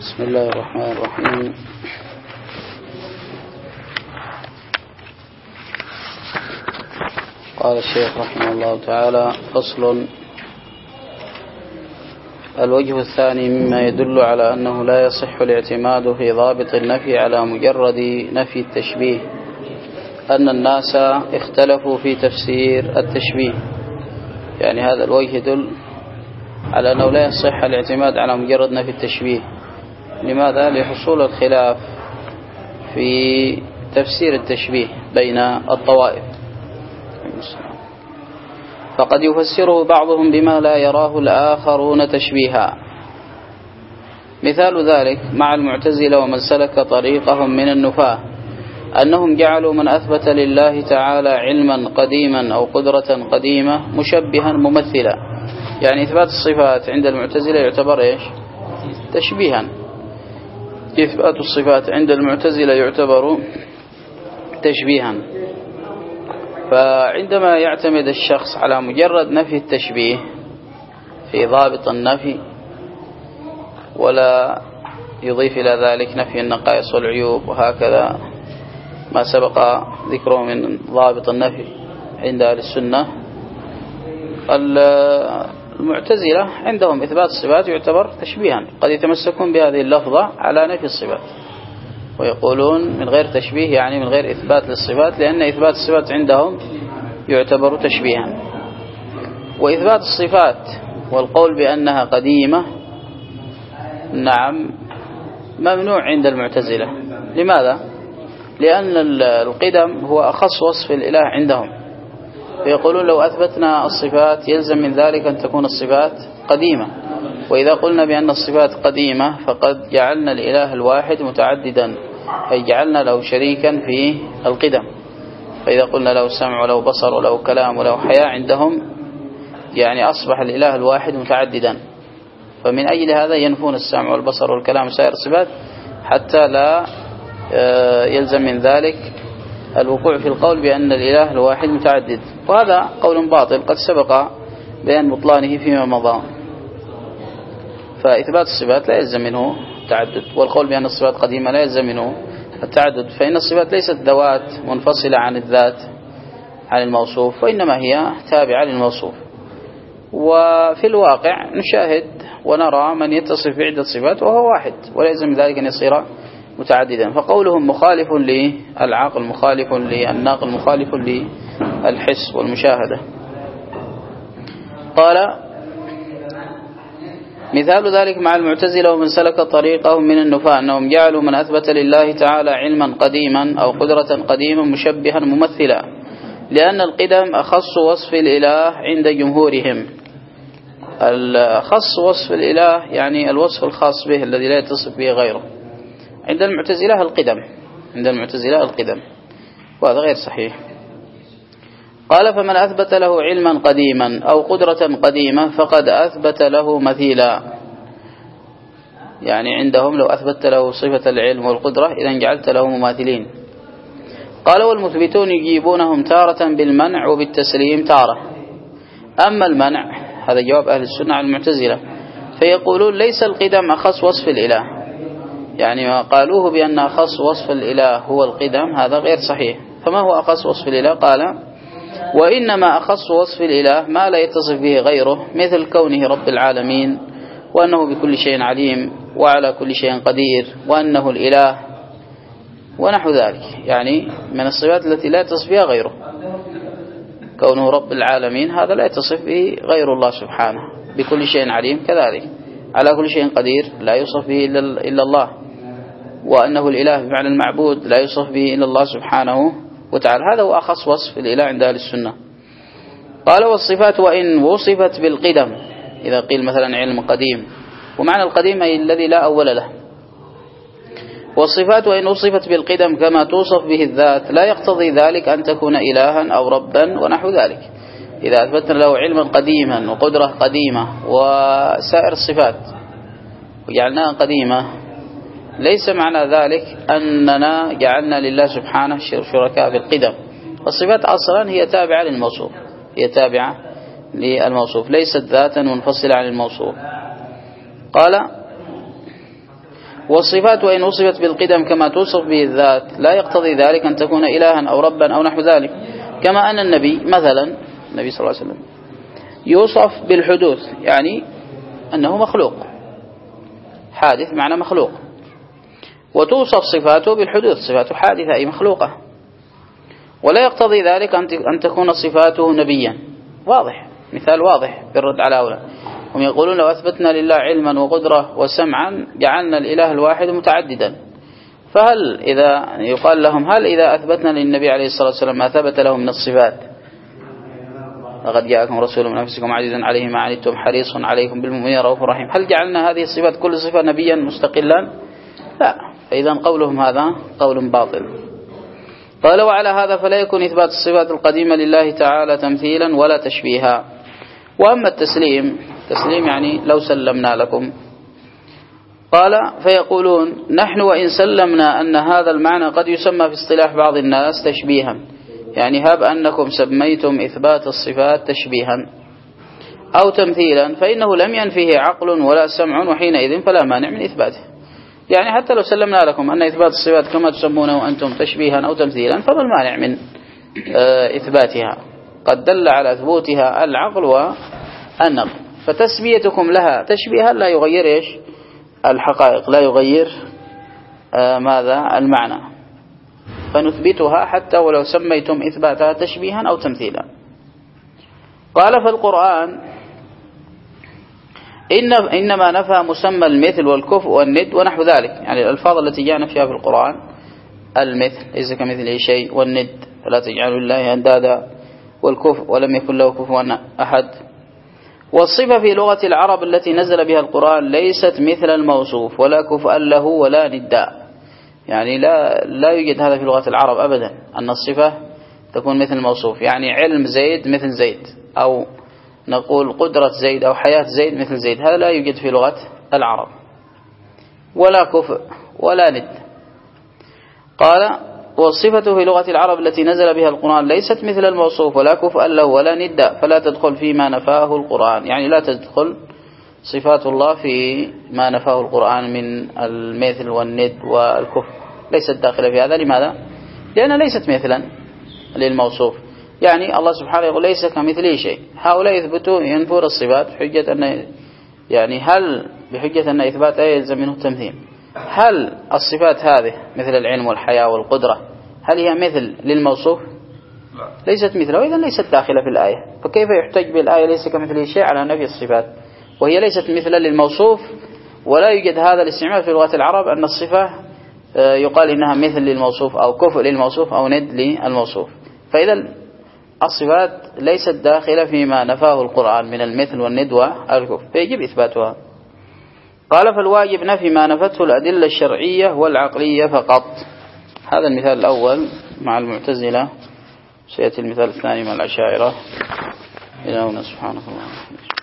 بسم الله الرحمن الرحيم. قال الشيخ رحمه الله تعالى: فصل. الوجه الثاني مما يدل على أنه لا يصح الاعتماد في ضابط النفي على مجرد نفي التشبيه أن الناس اختلفوا في تفسير التشبيه. يعني هذا الوجه يدل على أنه لا يصح الاعتماد على مجرد نفي التشبيه. لماذا؟ لحصول الخلاف في تفسير التشبيه بين الطوائف، فقد يفسره بعضهم بما لا يراه الآخرون تشبيها. مثال ذلك مع المعتزلة ومن سلك طريقهم من النفاة، أنهم جعلوا من أثبت لله تعالى علما قديما أو قدرة قديمة مشبها ممثلا. يعني إثبات الصفات عند المعتزلة يعتبر إيش؟ تشبيها. إثبات الصفات عند المعتزلة يعتبر تشبيها. فعندما يعتمد الشخص على مجرد نفي التشبيه في ضابط النفي ولا يضيف إلى ذلك نفي النقائص والعيوب وهكذا ما سبق ذكره من ضابط النفي عند أهل السنة، المعتزلة عندهم إثبات الصفات يعتبر تشبيها. قد يتمسكون بهذه اللفظة على نفي الصفات ويقولون من غير تشبيه، يعني من غير إثبات للصفات، لأن إثبات الصفات عندهم يعتبر تشبيها. وإثبات الصفات والقول بأنها قديمة نعم ممنوع عند المعتزلة. لماذا؟ لأن القدم هو أخص وصف الإله عندهم، فيقولون لو أثبتنا الصفات يلزم من ذلك أن تكون الصفات قديمة، وإذا قلنا بأن الصفات قديمة فقد جعلنا الإله الواحد متعددا، أي جعلنا له شريكا في القدم. فإذا قلنا له سمع وله بصر وله كلام وله حياة عندهم يعني أصبح الإله الواحد متعددا. فمن أجل هذا ينفون السمع والبصر والكلام وسائر الصفات حتى لا يلزم من ذلك الوقوع في القول بأن الإله الواحد متعدد، وهذا قول باطل قد سبق بيان بطلانه فيما مضى. فإثبات الصفات لا يلزم منه التعدد، والقول بأن الصفات قديمة لا يلزم منه التعدد، فإن الصفات ليست ذوات منفصلة عن الذات عن الموصوف، وإنما هي تابعة للموصوف. وفي الواقع نشاهد ونرى من يتصف بعدة صفات وهو واحد، ولا يلزم ذلك أن يصير متعددا. فقولهم مخالف للعقل، مخالف للناقل، مخالف للحس والمشاهدة. قال: مثال ذلك مع المعتزلة ومن سلك طريقهم من النفاة، أنهم جعلوا من أثبت لله تعالى علما قديما أو قدرة قديما مشبها ممثلا، لأن القدم أخص وصف الإله عند جمهورهم. الخص وصف الإله يعني الوصف الخاص به الذي لا يتصف به غيره. عند المعتزلة القدم، عند المعتزلة القدم، وهذا غير صحيح. قال: فمن أثبت له علما قديما أو قدرة قديمة فقد أثبت له مثيلا. يعني عندهم لو أثبت له صفة العلم والقدرة إذن جعلت له مماثلين. قال: والمثبتون يجيبونهم تارة بالمنع وبالتسليم تارة. أما المنع هذا جواب أهل السنة على المعتزلة، فيقولون ليس القدم أخص وصف الإله، يعني ما قالوه بأن أخص وصف الإله هو القدم هذا غير صحيح. فما هو أخص وصف الإله؟ قال: وإنما أخص وصف الإله ما لا يتصف به غيره، مثل كونه رب العالمين، وأنه بكل شيء عليم وعلى كل شيء قدير، وأنه الإله ونحو ذلك. يعني من الصفات التي لا يتصف بها غيره. كونه رب العالمين هذا لا يتصف به غير الله سبحانه، بكل شيء عليم كذلك، على كل شيء قدير لا يوصف به إلا الله، وأنه الإله بمعنى المعبود لا يوصف به إلا الله سبحانه وتعالى. هذا هو أخص وصف الإله عند أهل السنة. قال: والصفات وإن وصفت بالقدم، إذا قيل مثلا علم قديم، ومعنى القديم أي الذي لا أول له. والصفات وإن وصفت بالقدم كما توصف به الذات لا يقتضي ذلك أن تكون إلها أو ربا ونحو ذلك. إذا أثبتنا له علما قديما وقدرة قديمة وسائر الصفات وجعلناها قديمة، ليس معنى ذلك أننا جعلنا لله سبحانه شركاء في القدم. الصفات أصلا هي تابعة للموصوف، هي تابعة للموصوف، ليست ذاتا منفصلة عن الموصوف. قال: والصفات وإن وصفت بالقدم كما توصف به الذات لا يقتضي ذلك أن تكون إلها أو ربا أو نحو ذلك، كما أن النبي مثلا النبي صلى الله عليه وسلم يوصف بالحدوث، يعني أنه مخلوق، حادث معنى مخلوق، وتوصف صفاته بالحدوث، صفاته حادثة أي مخلوقة، ولا يقتضي ذلك أن تكون صفاته نبيا. واضح، مثال واضح بالرد على هؤلاء. هم يقولون لو أثبتنا لله علما وقدرة وسمعا جعلنا الإله الواحد متعددا، فهل إذا يقال لهم هل إذا أثبتنا للنبي عليه الصلاة والسلام ما ثبت له من الصفات، لقد جاءكم رسول من أنفسكم عزيز عليه ما عنتم حريص عليكم بالمؤمنين رؤوف رحيم، هل جعلنا هذه الصفات كل صفة نبيا مستقلا؟ لا، فإذا قولهم هذا قول باطل. قال وعلى هذا فلا يكون إثبات الصفات القديمة لله تعالى تمثيلا ولا تشبيها. وأما التسليم يعني لو سلمنا لكم، قال فيقولون نحن وإن سلمنا أن هذا المعنى قد يسمى في اصطلاح بعض الناس تشبيها، يعني هب أنكم سميتم إثبات الصفات تشبيها أو تمثيلا فإنه لم ينفيه عقل ولا سمع، وحينئذ فلا مانع من إثباته. يعني حتى لو سلمنا لكم أن إثبات الصفات كما تسمونه أنتم تشبيها أو تمثيلا فما المانع من إثباتها؟ قد دل على ثبوتها العقل والنقل، فتسميتكم لها تشبيها لا يغير إيش الحقائق، لا يغير ماذا المعنى، فنثبتها حتى ولو سميتم إثباتها تشبيها أو تمثيلا. قال فالقرآن إنما نفى مسمى المثل والكفء والند ونحو ذلك، يعني الألفاظ التي جاءنا فيها في القرآن، المثل ليس كمثله شيء، والند فلا تجعلوا لله أندادا، والكفء ولم يكن له كفوا أحد. والصفة في لغة العرب التي نزل بها القرآن ليست مثل الموصوف ولا كفءا له ولا نداء، يعني لا يوجد هذا في لغة العرب أبدا أن الصفة تكون مثل الموصوف، يعني علم زيد مثل زيد، أو نقول قدرة زيد أو حياة زيد مثل زيد، هذا لا يوجد في لغة العرب، ولا كفء ولا ند. قال والصفة في لغة العرب التي نزل بها القرآن ليست مثل الموصوف ولا كفءا له ولا ند، فلا تدخل فيما نفاه القرآن، يعني لا تدخل صفات الله في ما نفاه القرآن من المثل والند والكفء، ليست داخلة في هذا. لماذا؟ لأنها ليست مثلا للموصوف، يعني الله سبحانه يقول ليس كمثله شيء، هؤلاء ينفون الصفات بحجة أن، يعني هل بحجة أن إثبات آية يلزم منه التمثيل؟ هل الصفات هذه مثل العلم والحياة والقدرة هل هي مثل للموصوف؟ ليست مثله، إذن ليست داخلة في الآية، فكيف يحتج بالآية ليس كمثله شيء على نفي الصفات وهي ليست مثلا للموصوف؟ ولا يوجد هذا الاستعمال في لغة العرب أن الصفة يقال إنها مثل للموصوف أو كفء للموصوف أو ند للموصوف، فإذا الصفات ليست داخلة فيما نفاه القرآن من المثل والند والكفء، فيجب إثباتها. قال فالواجب نفي ما نفته الأدلة الشرعية والعقلية فقط. هذا المثال الأول مع المعتزلة، سيأتي المثال الثاني مع الأشاعرة. إلى هنا سبحانك اللهم وبحمدك.